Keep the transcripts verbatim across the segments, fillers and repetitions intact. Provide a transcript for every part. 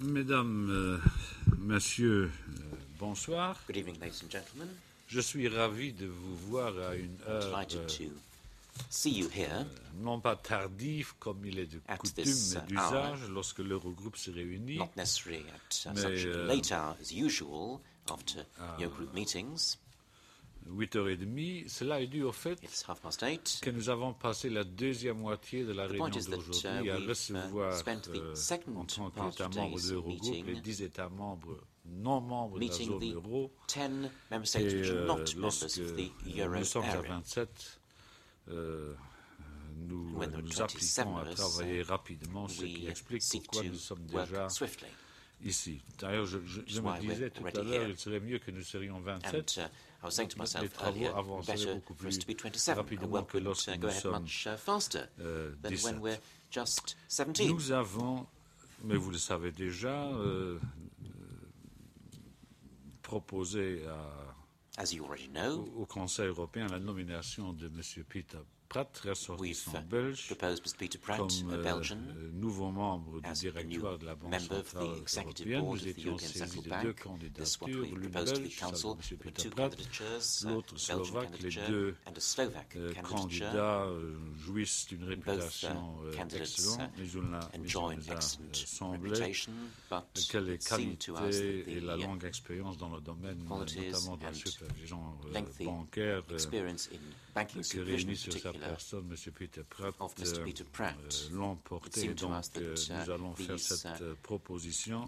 Mesdames, euh, Messieurs, euh, bonsoir. Good evening, ladies and gentlemen. Je suis ravi de vous voir à une heure Delighted euh, to see you here non pas tardive comme il est de at coutume this, et uh, d'usage lorsque l'Eurogroupe se réunit. not necessarily at uh, Mais, such a euh, late hour as usual after your group meetings. huit heures trente. Cela est dû au fait It's half past eight. que nous avons passé la deuxième moitié de la The réunion point is that d'aujourd'hui uh, à we've recevoir uh, spent the euh, second en tant part qu'États of membres de today's l'Eurogroupe les meeting dix États membres non membres de la meeting zone the euro. ten member states Et which are euh, not members lorsque of the euh, euro nous sommes à area. vingt-sept, euh, nous When there are nous appliquons à twenty-seven of us, travailler uh, rapidement, ce qui we explique seek pourquoi to nous sommes work déjà swiftly. ici. D'ailleurs, je, je, je why me we're disais tout à already l'heure, here. il serait mieux que nous serions vingt-sept. And uh, I was saying to Les myself travaux earlier, avanceraient better beaucoup for us plus to be twenty-seven. Our rapidement work que would lorsque uh, nous go ahead sommes much uh, faster euh, than dix-sept. when we're just seventeen. Nous avons, mais vous le savez déjà, euh, proposé à, As you already know, au, au Conseil européen la nomination de M. Peter Pratt, ressortissant we've uh, belge, proposed Mister Peter Pratt, comme a euh, Belgian, euh, nouveau membre du as a directoire new de la Banque member of the centrale executive européenne. board Nous of the étions European saisis Central de deux Bank. This is what candidatures, we l'une proposed to the belge, celle Council, de M. with Peter two Pratt, candidatures, uh, l'autre a Belgian slovaque. Les candidature deux and a Slovak euh, candidature. candidats euh, jouissent d'une Both réputation uh, euh, candidates excellente, mais il a, mais enjoy il an nous a excellent euh, semblé reputation, but que les it seemed to us that qualités et la the longue expérience dans le domaine, euh, qualities notamment de la and supervision euh, lengthy bancaire, euh, experience in banking que supervision in réunit sur sa particular personne M. Peter Pratt, of Mister euh, Peter Pratt, euh, l'ont porté. it seemed to Donc, us that, euh, uh, nous allons faire these, cette uh, euh, proposition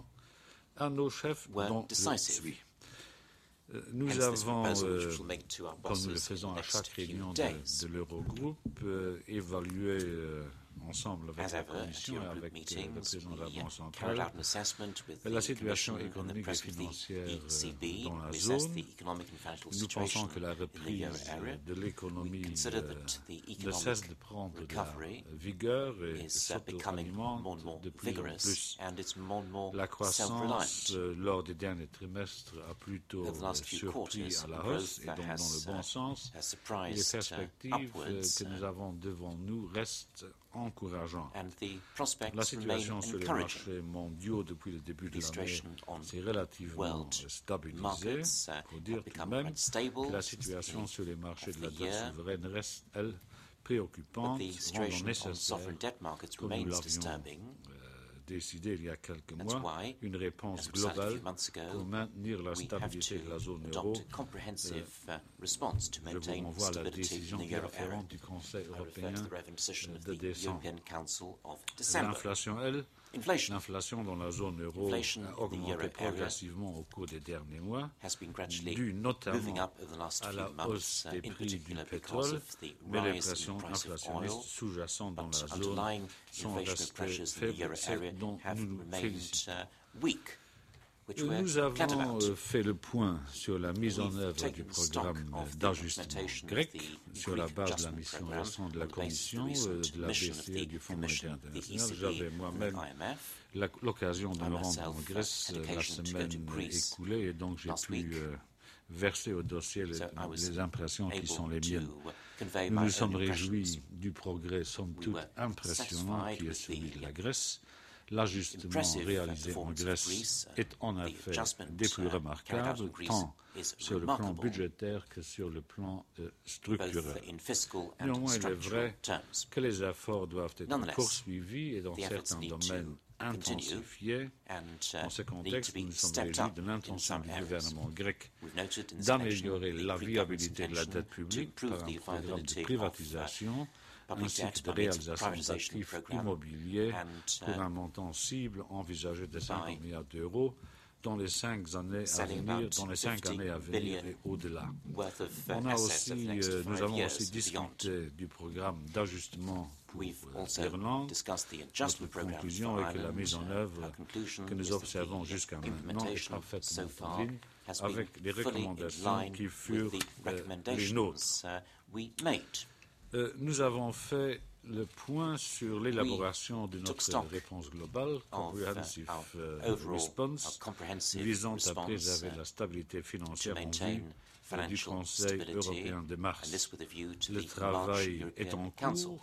à nos chefs were dont je decisive. suis. Euh, Nous Hence this avons, proposal which euh, we shall make to our comme nous le bosses in faisons the à next chaque few réunion de, days. de l'Eurogroupe, euh, évalué euh, ensemble avec As la ever, at Commission et your group avec euh, le meetings, président de la we Banque uh, carried centrale, out an assessment with la the situation Commission and the économique et President of financière the E C B. euh, dans la We assessed zone. the economic and financial Nous pensons situation que la in the reprise euro area. de l'économie We consider euh, that the ne cesse economic de prendre de la recovery vigueur et is uh, becoming more and more s'auto-alimente de plus en vigorous, plus. and it's more and more La self-reliant. croissance euh, lors des derniers trimestres a plutôt Over the euh, last few surpris quarters, à la growth hausse et donc dans has, le bon uh, sens. has Et les surprised uh, perspectives euh, upwards, que nous uh, avons devant nous restent encourageantes. and the La prospects remain situation sur les encouraging. marchés mondiaux depuis le début de The l'année situation on s'est relativement world stabilisée. markets uh, Il faut dire have tout de become même quite stable que la since the situation beginning sur les marchés of de la the dette year, souveraine reste, elle, but préoccupante, the rendant situation on nécessaire, sovereign debt markets comme nous remains l'avions disturbing. euh, décidé il y a quelques That's mois, why, une réponse as we decided a globale few months ago, pour maintenir la we have stabilité de la to zone euro. adopt a comprehensive uh, response to Je vous maintain renvoie à la stability décision in the qui est euro area. afférente du Conseil I refer européen to the relevant decision of de the décembre. European Council of December. L'inflation, elle, Inflation l'inflation dans la zone euro Inflation in a the augmenté euro area progressivement au cours des derniers mois, has been gradually dû moving notamment up over the last à few la months, hausse uh, des in prix du particular because pétrole, of the mais les rise in pressions the price of inflationnistes oil. sous-jacentes dans But la zone underlying sont inflationary restées pressures in the faibles, euro ce area dont have nous nous remained félicitons. uh, weak, which we're Nous glad avons about. euh, fait le point sur la mise en We've œuvre taken du stock programme of the d'ajustement implementation of grec the sur la Greek base de la adjustment mission programme récente de la on the basis of the Commission, euh, recent de la mission B of C E et the du Fonds Commission, monétaire the E international. C B J'avais and moi-même the I M F. la- l'occasion de I me rendre myself, en Grèce had euh, la occasion to go to semaine Greece écoulée et donc j'ai last pu week. euh, verser au dossier les, So I was les impressions qui sont les able miennes. to convey Nous my nous sommes own impressions. réjouis du progrès, somme We toute, were impressionnant satisfied qui est with celui the de la Grèce. L'ajustement impressive réalisé en performance of Grèce Greece. est en The effet adjustment, des plus uh, carried out remarquables, in Greece tant is sur le plan remarkable, budgétaire que sur le plan euh, both structurel. in fiscal and Néanmoins, il est structural vrai terms. que les efforts doivent être Nonetheless, poursuivis et dans the efforts certains need to domaines continue, intensifiés. and uh, Dans ce need to contexte, be nous nous sommes stepped réjouis up de in l'intention some du areas. gouvernement grec We've noted in this d'améliorer connection la the Greek viabilité de la government's dette intention to publique par improve un the programme de viability of privatisation public ainsi debt que de by means of réalisation privatization d'actifs programme immobiliers and, uh, pour un montant cible envisagé de by cinquante milliards d'euros dans les cinq années à selling venir, about dans les cinq fifty années à venir billion et au-delà. worth of uh, On a assets aussi, over the next euh, nous five avons years aussi and beyond. discuté du programme d'ajustement pour We've euh, also l'Irlande. discussed the Notre adjustment program conclusion for est que la Ireland. mise en Uh, œuvre our conclusion que nous is that observons the jusqu'à maintenant est implementation so parfaitement far en ligne has been avec les fully in recommandations line qui furent with the euh, les recommendations nôtres. uh, we made. Euh, nous avons fait le point sur l'élaboration de took notre stock réponse globale, of, uh, comprehensive our euh, overall, our response, comprehensive visant à response, préserver uh, la stabilité to financière en maintain vue du financial Conseil stability, européen de and mars. this with a view to Le the March travail est European en Council. cours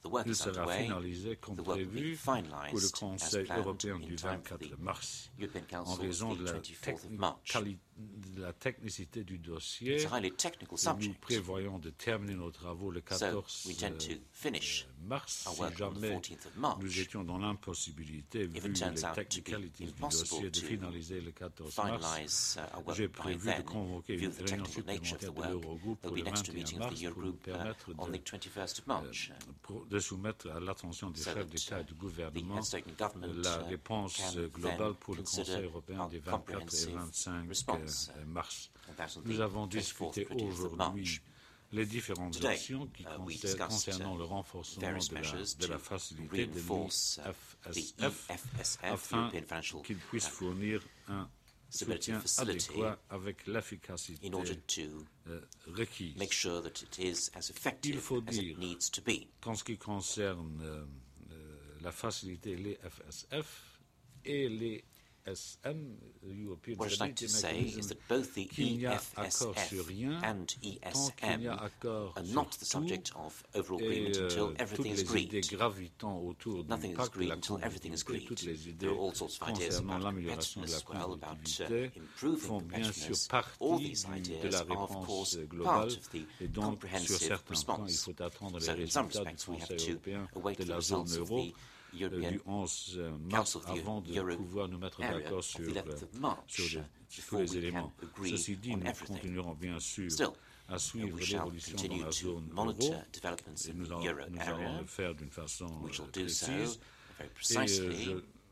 The work Il is sera underway. finalisé comme The work will be prévu pour le finalised as Conseil planned européen in du time for the vingt-quatre mars. European En Council raison of de the la, twenty-fourth of March. technicali- de la technicité du dossier, It's a highly technical nous subject. prévoyons de terminer nos travaux le So quatorze we intend to finish mars. our Si work on the jamais fourteenth of March. nous étions dans l'impossibilité, If vu it turns les out to be technicalités du impossible dossier, de to finaliser le quatorze mars, finalise uh, our work j'ai by prévu de then, convoquer view une the réunion technical nature of the supplémentaire de work. l'Eurogroupe There'll pour be le an extra vingt et un meeting of mars the pour nous Eurogroup uh, permettre on the de, twenty-first of March. euh, pour- de soumettre à l'attention des So chefs that, d'État et uh, de the gouvernement heads of state and government la uh, réponse can globale then pour le consider Conseil européen our des vingt-quatre et comprehensive vingt-cinq response, euh, uh, mars. and that's on Nous the avons twenty-fourth, discuté twentieth of aujourd'hui March. les différentes Today, options qui uh, we concer- discussed, concernant uh, le renforcement various de la, measures de la to facilité de reinforce uh, the l'I F S F E F S F, afin European Financial qu'il puisse uh, fournir un Stability soutien Facility, adéquat avec l'efficacité in order to euh, requise. make sure that it is as Il effective faut as dire it needs to be. qu'en ce qui concerne euh, euh, la facilité, les F S F et les S M, European What I'd like to Stability say is Mechanism, that both the qu'il n'y a E accord F S sur F rien and tant qu'il n'y E S M a accord are sur not the tout, subject of overall et agreement euh, until toutes everything is les idées agreed. gravitant autour du Nothing is pacte de agreed la until everything is compétitivité, agreed. toutes les There idées are all sorts of ideas concernant about l'amélioration de la competitiveness, well, about uh, compétitivité improving font bien sûr competitiveness. All partie these du- de ideas la are, of réponse course, globale part of the et donc sur comprehensive certains points il response. faut attendre les So in some résultats du respects, we have Conseil to européen await de the la zone results of euro the euh, European du onze mars Council of the avant de Euro pouvoir nous mettre area d'accord of sur, the eleventh euh, of March, sur les, uh, tous before les we can éléments. agree Ceci dit, on nous everything. continuerons bien sûr Still, à uh, suivre we shall l'évolution dans continue la to zone monitor euro developments et in nous, the allons- euro nous allons area. le faire d'une façon We shall euh, do so précise. very Et euh, precisely.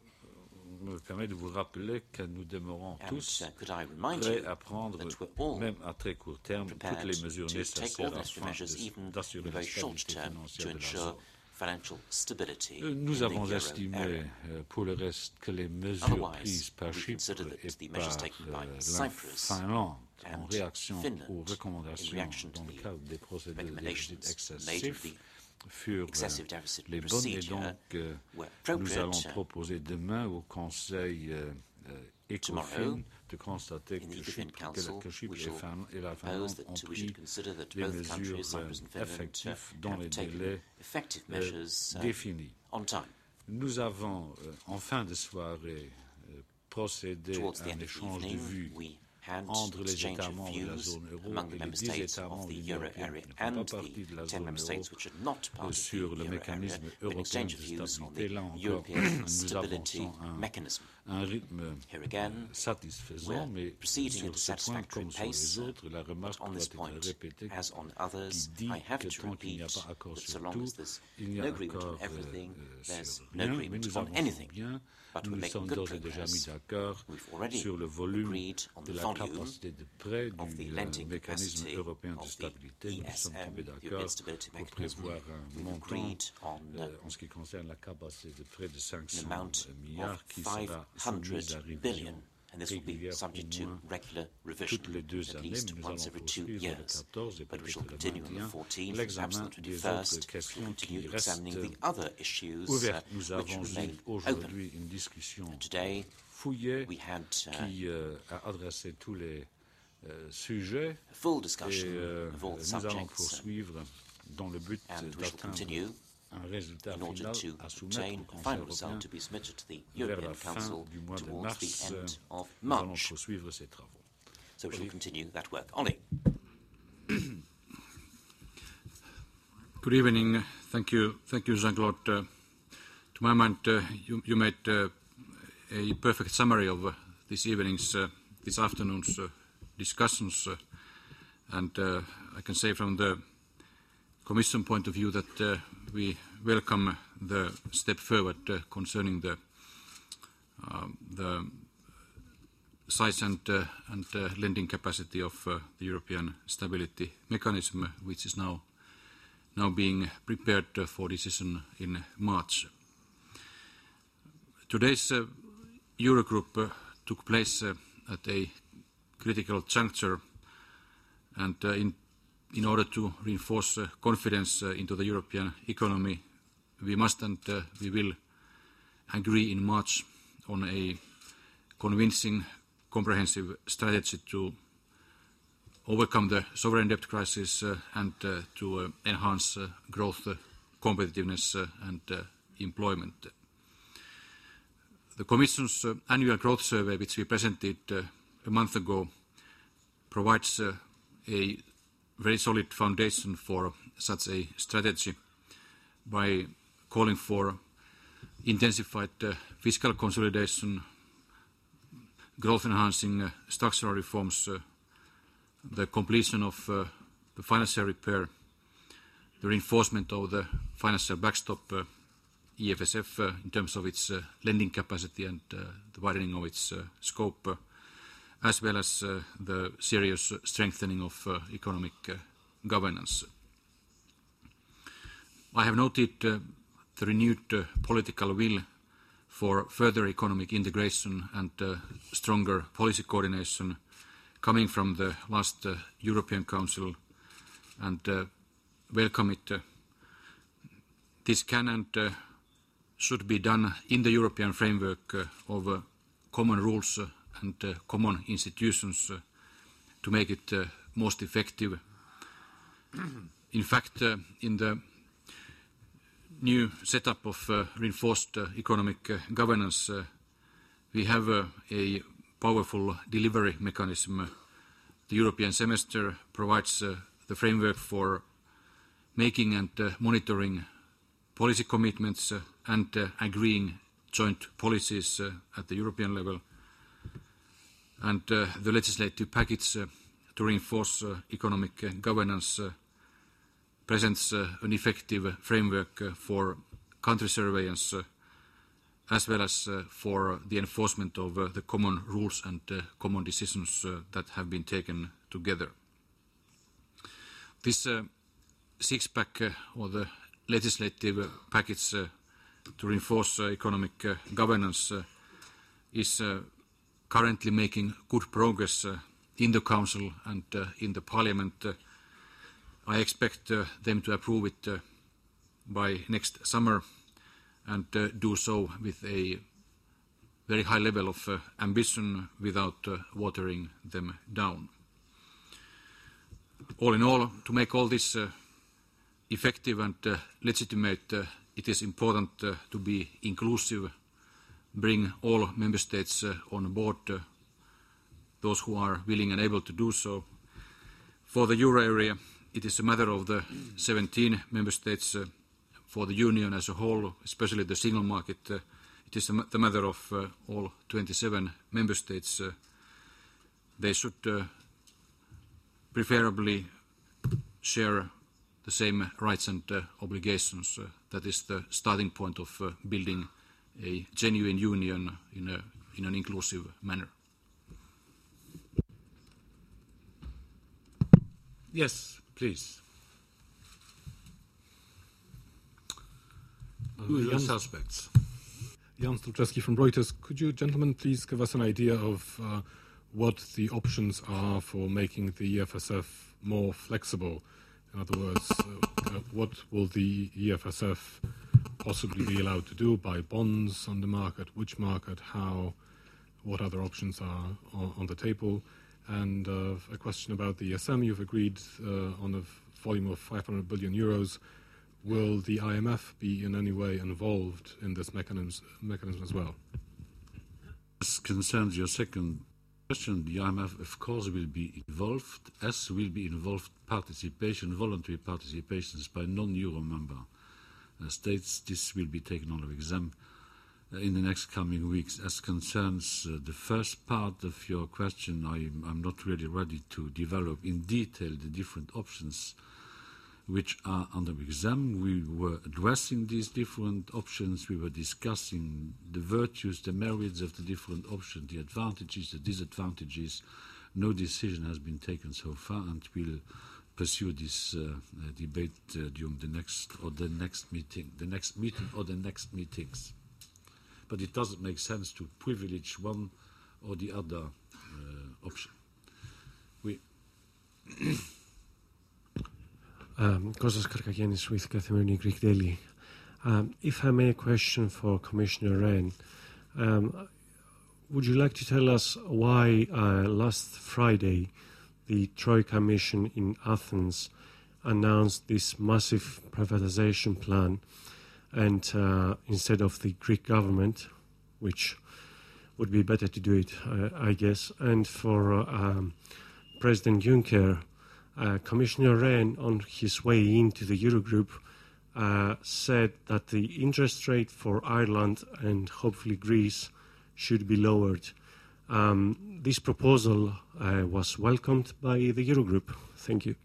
je me permets de vous rappeler que nous demeurons And tous uh, could I remind prêts you à prendre, that we're all même à très court terme, toutes prepared les mesures to take all nécessaires necessary afin measures, even de- in d'assurer a la very short stabilité term, financière to de la ensure zone. financial stability Euh, in Nous the avons euro estimé, area. euh, pour le reste, que les mesures Otherwise, prises par we Chypre consider that et the par measures taken by euh, la Cyprus Finlande en and réaction Finland aux in recommandations reaction to dans le the cadre des procédures de recommendations déficit made in excessif the furent excessive euh, deficit les bonnes et procedure donc euh, were nous appropriate. allons proposer demain au Conseil euh, euh, Tomorrow, ECOFIN de constater in the que European Chypre, que la- Council, que Chypre we et, shall Fin- et la propose Finlande that ont we pris should consider that les both mesures countries, euh, Cyprus and Finland, uh, effectives dans les have taken délais effective euh, measures uh, définis. on time. Nous avons, euh, en fin de soirée, euh, procédé Towards the à un end of the échange de evening, vues we had entre les exchange États of membres de la views zone euro among the et les member dix states États of membres the de l'Union euro européenne area qui ne font and pas partie de la the ten zone member euro states which are not part euh, of the sur le euro area, mécanisme an européen exchange de of views on stabilité. the Là encore, European nous Stability avançons à un, Mechanism. un rythme Here again, satisfaisant, we're mais proceeding at sur a ce point satisfactory comme sur pace, les autres, la remarque on doit this être point, répétée as on qui others, dit I have que to tant qu'il n'y a repeat pas accord that so sur long tout, as there's il n'y no a agreement on accord euh, everything, euh, there's sur no rien, mais agreement nous on avançons anything. bien. But Nous we're nous making sommes good d'ores et déjà mis progress. d'accord We've already sur le volume agreed on de the la volume capacité de prêt of the du euh, lending mécanisme capacity européen de of the stabilité. Nous nous sommes E S M, tombés the d'accord European Stability pour Mechanism. prévoir un We've montant agreed on euh, uh, en ce qui concerne la capacité de prêt de cinq an cents amount milliards of qui five sera hundred soumise à billion, révision and this will be régulière subject au to moins regular revision toutes les deux at années, least mais nous once allons every two poursuivre le years. quatorze et But we shall peut-être le continue on vingt et the un fourteenth, perhaps on l'examen the des autres twenty-first. We'll questions continue qui examining restent the other issues uh, ouvertes. Nous which avons remain eu open. aujourd'hui une discussion Today, fouillée we had uh, qui euh, a adressé tous les euh, sujets a full et discussion euh, of all the nous allons subjects, poursuivre dans le but and we shall d'atteindre continue un résultat in order final to à soumettre obtain au a Conseil final européen result to be submitted to the vers European la fin Council du mois de towards mars. the end of Nous allons March. poursuivre ces travaux. So we shall continue that work. Ollie. Good evening. Thank you, thank you, Jean-Claude. Uh, to my mind, uh, you, you made uh, a perfect summary of uh, this evening's, uh, this afternoon's uh, discussions, uh, and uh, I can say from the Commission point of view that uh, we welcome the step forward uh, concerning the um, the size and uh, and uh, lending capacity of uh, the European Stability Mechanism, which is now now being prepared uh, for decision in March. Today's uh, Eurogroup uh, took place uh, at a critical juncture, and uh, in, in order to reinforce uh, confidence uh, into the European economy, we must and uh, we will agree in March on a convincing, comprehensive strategy to overcome the sovereign debt crisis uh, and uh, to uh, enhance uh, growth uh, competitiveness uh, and uh, employment. The Commission's uh, annual growth survey, which we presented uh, a month ago, provides uh, a very solid foundation for such a strategy by calling for intensified uh, fiscal consolidation, growth-enhancing uh, structural reforms, uh, the completion of uh, the financial repair, the reinforcement of the financial backstop, uh, E F S F, uh, in terms of its uh, lending capacity and uh, the widening of its uh, scope, uh, as well as uh, the serious strengthening of uh, economic uh, governance. I have noted uh, the renewed uh, political will for further economic integration and uh, stronger policy coordination coming from the last uh, European Council, and uh, welcome it. Uh, this can and uh, should be done in the European framework uh, of uh, common rules uh, and uh, common institutions uh, to make it uh, most effective. In fact, uh, in the new setup of uh, reinforced uh, economic uh, governance, uh, we have uh, a powerful delivery mechanism. The European semester provides uh, the framework for making and uh, monitoring policy commitments uh, and uh, agreeing joint policies uh, at the European level. And uh, the legislative package uh, to reinforce uh, economic uh, governance uh, presents uh, an effective uh, framework uh, for country surveillance uh, as well as uh, for the enforcement of uh, the common rules and uh, common decisions uh, that have been taken together. This uh, six-pack uh, or the legislative uh, package uh, to reinforce uh, economic uh, governance uh, is uh, currently making good progress uh, in the Council and uh, in the Parliament. Uh, I expect uh, them to approve it uh, by next summer and uh, do so with a very high level of uh, ambition without uh, watering them down. All in all, to make all this uh, effective and uh, legitimate, uh, it is important uh, to be inclusive, bring all member states uh, on board, uh, those who are willing and able to do so. For the euro area, it is a matter of the seventeen member states. Uh, for the Union as a whole, especially the single market, uh, it is the matter of uh, all twenty-seven member states. Uh, they should uh, preferably share the same rights and uh, obligations. Uh, that is the starting point of uh, building a genuine union in, a, in an inclusive manner. Yes, please. Who are the suspects? Jan Stolczewski from Reuters. Could you, gentlemen, please give us an idea of uh, what the options are for making the E F S F more flexible? In other words, uh, uh, what will the E F S F possibly be allowed to do? Buy bonds on the market? Which market? How? What other options are on, on the table? And uh, a question about the E S M. You've agreed uh, on a volume of five hundred billion euros. Will the I M F be in any way involved in this mechanism, mechanism as well? As concerns your second question, the I M F, of course, will be involved, as will be involved participation, voluntary participations by non-Euro member uh, states. This will be taken under exam uh, in the next coming weeks. As concerns uh, the first part of your question, I'm, I'm not really ready to develop in detail the different options which are under exam. We were addressing these different options. We were discussing the virtues, the merits of the different options, the advantages, the disadvantages. No decision has been taken so far, and we'll pursue this uh, uh, debate uh, during the next or the next meeting, the next meeting or the next meetings. But it doesn't make sense to privilege one or the other uh, option. We. Um, Kostas Karkagiannis with Καθημερινή Greek Daily. Um, if I may, a question for Commissioner Rehn. Um, would you like to tell us why uh, last Friday the Troika mission in Athens announced this massive privatization plan, and uh, instead of the Greek government, which would be better to do it, uh, I guess, and for uh, um, President Juncker, uh, Commissioner Rehn, on his way into the Eurogroup, uh, said that the interest rate for Ireland and hopefully Greece should be lowered. Um, this proposal uh, was welcomed by the Eurogroup. Thank you.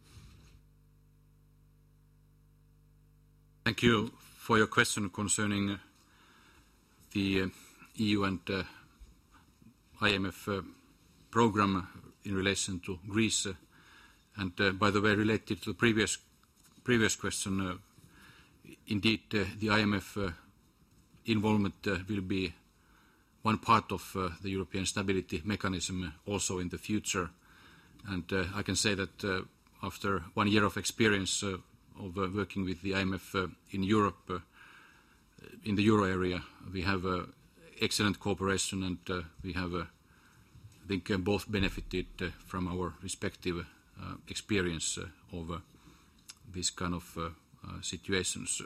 Thank you for your question concerning uh, the uh, E U and uh, I M F uh, program in relation to Greece. Uh, and uh, by the way, related to the previous, previous question, uh, indeed uh, the I M F uh, involvement uh, will be one part of uh, the European Stability Mechanism uh, also in the future. And uh, I can say that uh, after one year of experience uh, of uh, working with the I M F uh, in Europe, uh, in the euro area, we have uh, excellent cooperation, and uh, we have, uh, I think, uh, both benefited uh, from our respective uh, experience uh, of uh, these kind of uh, uh, situations.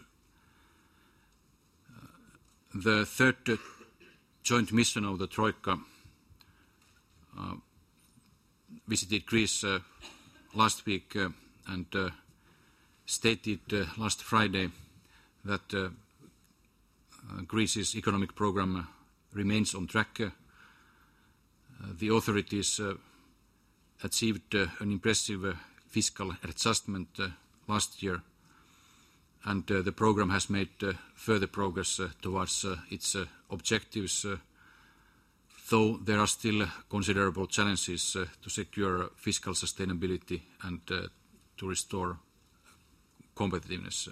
Uh, the third uh, joint mission of the Troika uh, visited Greece uh, last week uh, and uh, stated uh, last Friday that uh, uh, Greece's economic program uh, remains on track. Uh, the authorities uh, achieved uh, an impressive uh, fiscal adjustment uh, last year, and uh, the program has made uh, further progress uh, towards uh, its uh, objectives, uh, though there are still considerable challenges uh, to secure fiscal sustainability and uh, to restore competitiveness.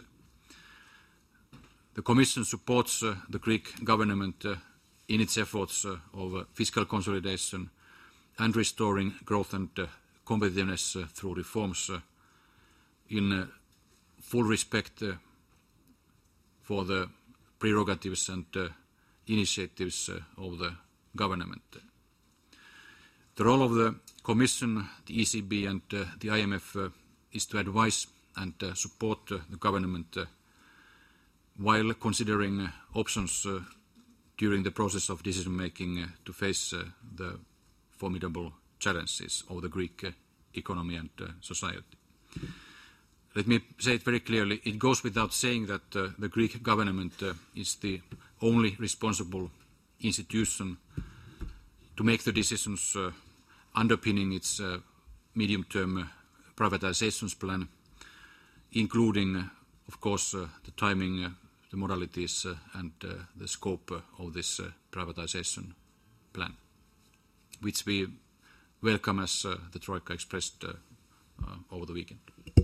The Commission supports uh, the Greek government uh, in its efforts uh, of uh, fiscal consolidation and restoring growth and uh, competitiveness uh, through reforms uh, in uh, full respect uh, for the prerogatives and uh, initiatives uh, of the government. The role of the Commission, the E C B and uh, the I M F uh, is to advise and uh, support uh, the government uh, while considering uh, options uh, during the process of decision-making uh, to face uh, the formidable challenges of the Greek uh, economy and uh, society. Let me say it very clearly. It goes without saying that uh, the Greek government uh, is the only responsible institution to make the decisions uh, underpinning its uh, medium-term uh, privatizations plan, including, uh, of course, uh, the timing, uh, the modalities uh, and uh, the scope uh, of this uh, privatization plan, which we welcome as uh, the Troika expressed uh, uh, over the weekend.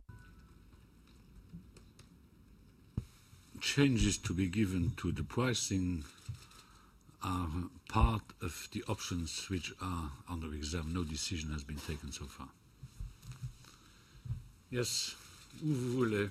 Changes to be given to the pricing are part of the options which are under exam. No decision has been taken so far. Yes, où vous voulez.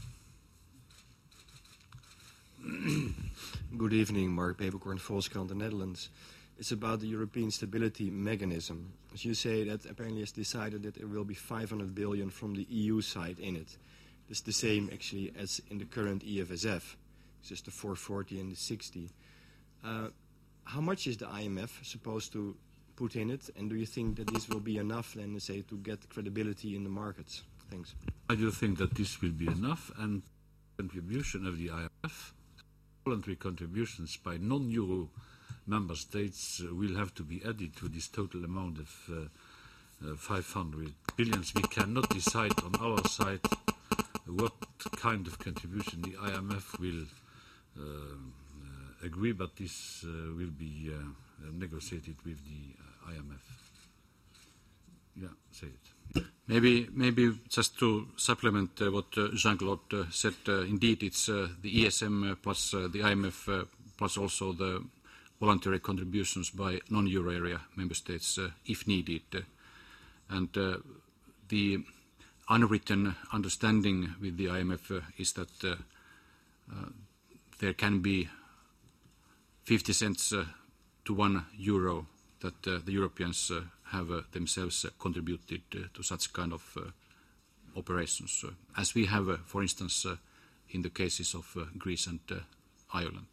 Good evening, Mark Peperkorn, Volkskrant, the Netherlands. It's about the European Stability Mechanism. As you say, that apparently has decided that there will be five hundred billion from the E U side in it. It's the same, actually, as in the current E F S F. It's just the four forty and the sixty. Uh, how much is the I M F supposed to put in it? And do you think that this will be enough, then, say, to get credibility in the markets? Thanks. I do think that this will be enough, and contribution of the I M F, voluntary contributions by non-Euro member states uh, will have to be added to this total amount of uh, uh, five hundred billions. We cannot decide on our side what kind of contribution the I M F will uh, uh, agree, but this uh, will be uh, uh, negotiated with the uh, I M F. Yeah, say it. Maybe, maybe just to supplement uh, what uh, Jean-Claude uh, said, uh, indeed it's uh, the E S M uh, plus uh, the I M F uh, plus also the voluntary contributions by non-euro area member states uh, if needed. Uh, and uh, the unwritten understanding with the I M F uh, is that uh, uh, there can be fifty cents uh, to one euro that uh, the Europeans uh, have uh, themselves uh, contributed uh, to such kind of uh, operations, uh, as we have, uh, for instance, uh, in the cases of uh, Greece and uh, Ireland.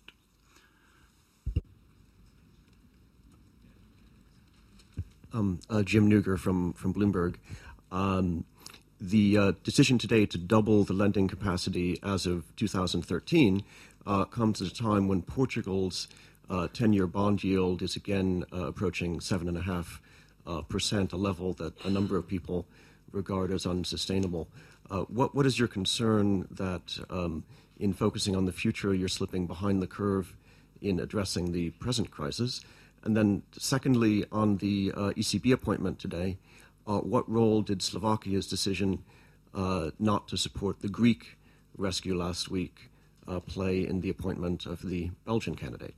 Um, uh, Jim Nuger from, from Bloomberg. Um, the uh, decision today to double the lending capacity as of two thousand thirteen uh, comes at a time when Portugal's uh, ten-year bond yield is again uh, approaching seven point five percent, uh, a level that a number of people regard as unsustainable. Uh, what, what is your concern that um, in focusing on the future, you're slipping behind the curve in addressing the present crisis? And then secondly, on the uh, E C B appointment today, uh, what role did Slovakia's decision uh, not to support the Greek rescue last week uh, play in the appointment of the Belgian candidate?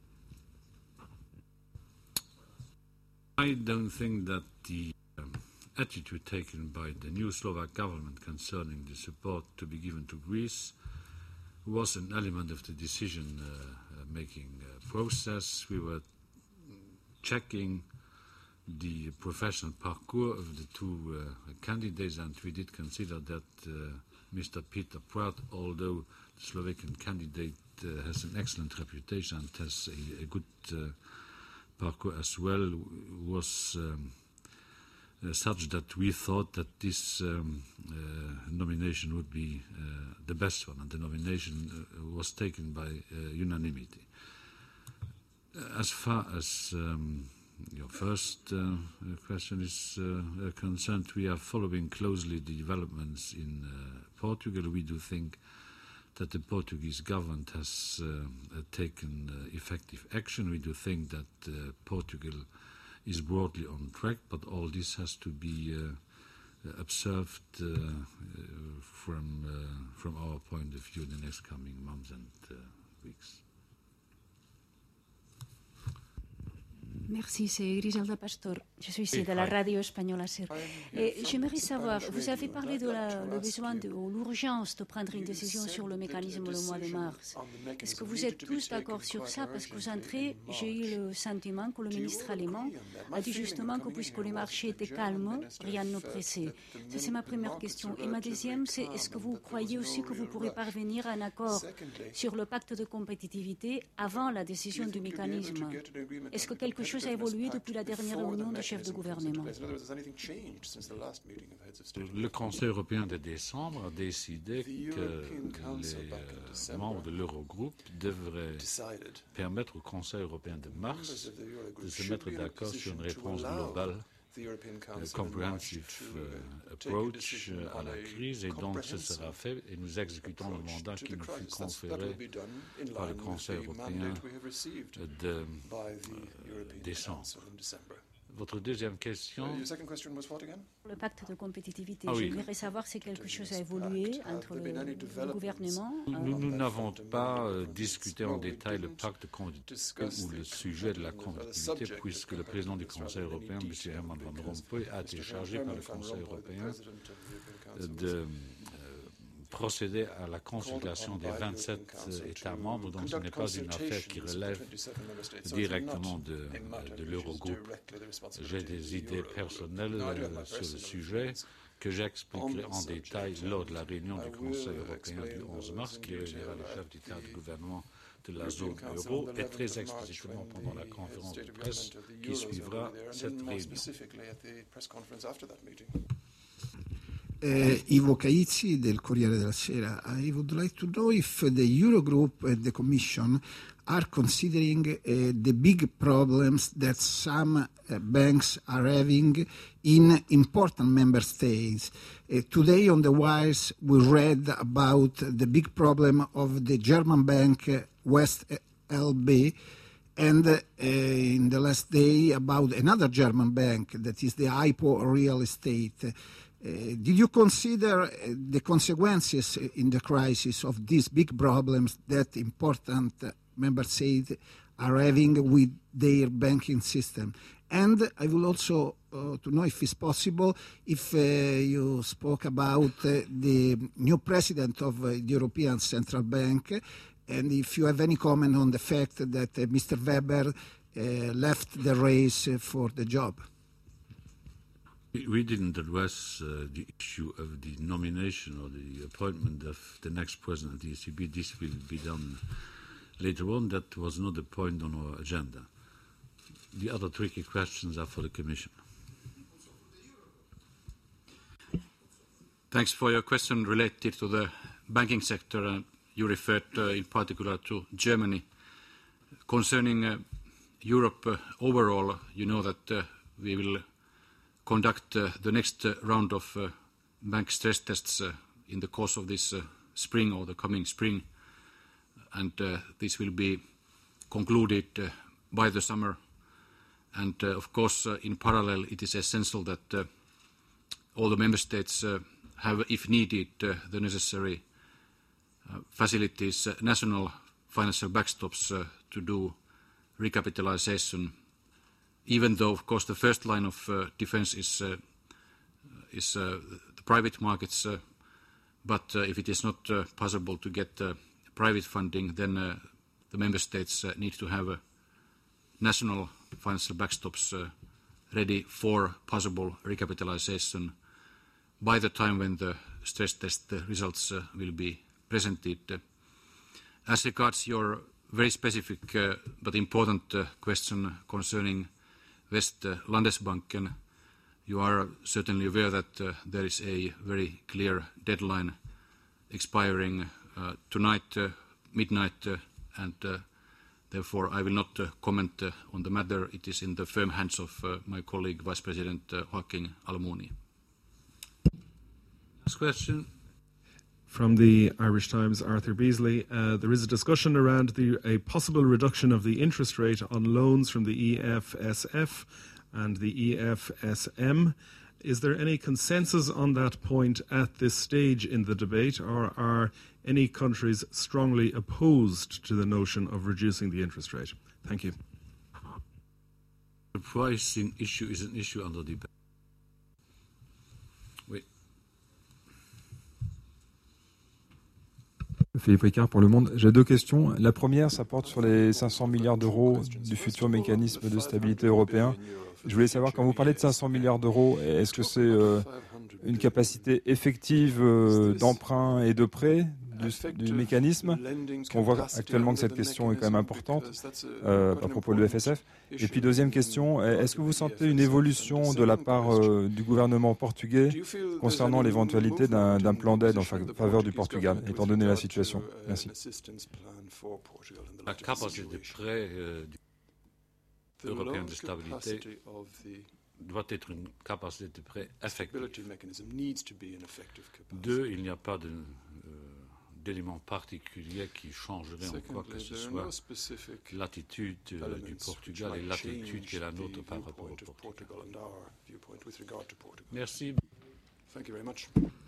I don't think that the um, attitude taken by the new Slovak government concerning the support to be given to Greece was an element of the decision-making uh, uh, process. We were checking the professional parcours of the two uh, candidates, and we did consider that uh, Mister Peter Pratt, although the Slovakian candidate uh, has an excellent reputation and has a, a good uh, parcours as well, was um, uh, such that we thought that this um, uh, nomination would be uh, the best one, and the nomination uh, was taken by uh, unanimity. As far as um, your first uh, question is uh, concerned, we are following closely the developments in uh, Portugal. We do think that the Portuguese government has uh, uh, taken uh, effective action. We do think that uh, Portugal is broadly on track, but all this has to be uh, observed uh, uh, from, uh, from our point of view in the next coming months and uh, weeks. Merci, c'est Griselda Pastor. Je suis ici de la radio espagnole C E R. Et j'aimerais savoir, vous avez parlé de la, le besoin de, ou l'urgence de prendre une décision sur le mécanisme le mois de mars. Est-ce que vous êtes tous d'accord sur ça? Parce qu'aux entrées, j'ai eu le sentiment que le ministre allemand a dit justement que puisque les marchés étaient calmes, rien ne pressait. Ça, c'est ma première question. Et ma deuxième, c'est est-ce que vous croyez aussi que vous pourrez parvenir à un accord sur le pacte de compétitivité avant la décision du mécanisme? Est-ce que quelque chose a évolué depuis la dernière réunion des chefs de gouvernement? Le Conseil européen de décembre a décidé que les membres de l'Eurogroupe devraient permettre au Conseil européen de mars de se mettre d'accord sur une réponse globale, un comprehensive uh, approach uh, à la crise, et donc ce sera fait et nous exécutons le mandat qui nous fut conféré par le Conseil européen de euh, décembre. Votre deuxième question? Le pacte de compétitivité. Ah, oui. J'aimerais savoir si quelque chose a évolué entre le, le gouvernement. Nous, nous n'avons pas euh, discuté en détail le pacte de compétitivité ou le sujet de la compétitivité, puisque le président du Conseil européen, M. Herman Van Rompuy, a été chargé par le Conseil européen de euh, procéder à la consultation des vingt-sept euh, États membres, donc ce n'est pas une affaire qui relève directement de, de l'Eurogroupe. J'ai des idées personnelles euh, sur le sujet que j'expliquerai en détail lors de la réunion du Conseil européen du onze mars, qui réunira les chefs d'État et de gouvernement de la zone euro, et très explicitement pendant la conférence de presse qui suivra cette réunion. Uh, Ivo Caizzi del Corriere della Sera. I would like to know if the Eurogroup and the Commission are considering uh, the big problems that some uh, banks are having in important member states. Uh, today on the wires we read about the big problem of the German bank uh, West L B, and uh, in the last day about another German bank that is the Hypo Real Estate. Uh, did you consider uh, the consequences in the crisis of these big problems that important uh, member states are having with their banking system? And I would also uh, to know if it's possible if uh, you spoke about uh, the new president of uh, the European Central Bank, and if you have any comment on the fact that uh, Mister Weber uh, left the race uh, for the job. We, we didn't address uh, the issue of the nomination or the appointment of the next president of the E C B. This will be done later on. That was not a point on our agenda. The other tricky questions are for the Commission. Thanks for your question related to the banking sector. Uh, you referred uh, in particular to Germany. Concerning uh, Europe uh, overall, you know that uh, we will conduct uh, the next uh, round of uh, bank stress tests uh, in the course of this uh, spring or the coming spring. And uh, this will be concluded uh, by the summer. And uh, of course, uh, in parallel, it is essential that uh, all the member states uh, have, if needed, uh, the necessary uh, facilities, uh, national financial backstops uh, to do recapitalization, even though, of course, the first line of uh, defense is, uh, is uh, the private markets. Uh, but uh, if it is not uh, possible to get uh, private funding, then uh, the member states uh, need to have uh, national financial backstops uh, ready for possible recapitalization by the time when the stress test uh, results uh, will be presented. Uh, as regards your very specific uh, but important uh, question concerning West uh, Landesbanken, you are certainly aware that uh, there is a very clear deadline expiring uh, tonight, uh, midnight, uh, and uh, therefore I will not uh, comment uh, on the matter. It is in the firm hands of uh, my colleague, Vice President uh, Joaquin Almunia. Next question. From the Irish Times, Arthur Beasley. Uh, there is a discussion around the, a possible reduction of the interest rate on loans from the E F S F and the E F S M. Is there any consensus on that point at this stage in the debate, or are any countries strongly opposed to the notion of reducing the interest rate? Thank you. The pricing issue is an issue under debate. Oui. Philippe Ricard pour Le Monde. J'ai deux questions. La première, ça porte sur les cinq cents milliards d'euros du futur mécanisme de stabilité européen. Je voulais savoir, quand vous parlez de cinq cents milliards d'euros, est-ce que c'est euh, une capacité effective euh, d'emprunt et de prêt du, du mécanisme? Parce qu'on voit actuellement que cette question est quand même importante euh, à propos de l'E F S F. Et puis deuxième question, est-ce que vous sentez une évolution de la part euh, du gouvernement portugais concernant l'éventualité d'un, d'un plan d'aide en faveur du Portugal, étant donné la situation? Merci. La capacité de prêt euh, européen de stabilité doit être une capacité de prêt effective. Deux, il n'y a pas de, euh, d'élément particulier qui changerait en quoi que ce soit l'attitude euh, du Portugal et l'attitude qui est la nôtre par rapport au Portugal. Merci. Thank you very much.